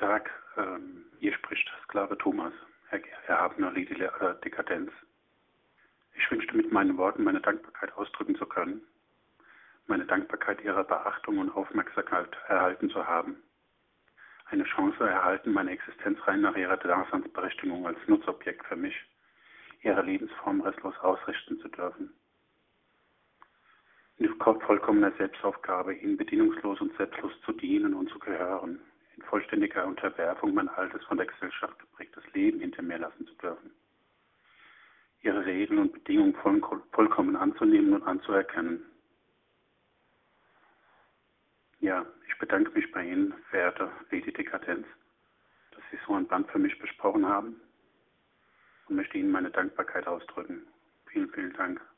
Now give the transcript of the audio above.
Tag, hier spricht Sklave Thomas, erhabener Lady Dekadenz. Ich wünschte mit meinen Worten meine Dankbarkeit ausdrücken zu können, meine Dankbarkeit ihrer Beachtung und Aufmerksamkeit erhalten zu haben, eine Chance erhalten, meine Existenz rein nach ihrer Daseinsberechtigung als Nutzobjekt für mich, ihre Lebensform restlos ausrichten zu dürfen. In vollkommener Selbstaufgabe, ihnen bedingungslos und selbstlos zu dienen und zu gehören, in vollständiger Unterwerfung mein altes, von der Gesellschaft geprägtes Leben hinter mir lassen zu dürfen. Ihre Regeln und Bedingungen vollkommen anzunehmen und anzuerkennen. Ja, ich bedanke mich bei Ihnen, verehrte Lady Dekadenz, dass Sie so ein Band für mich besprochen haben und möchte Ihnen meine Dankbarkeit ausdrücken. Vielen, vielen Dank.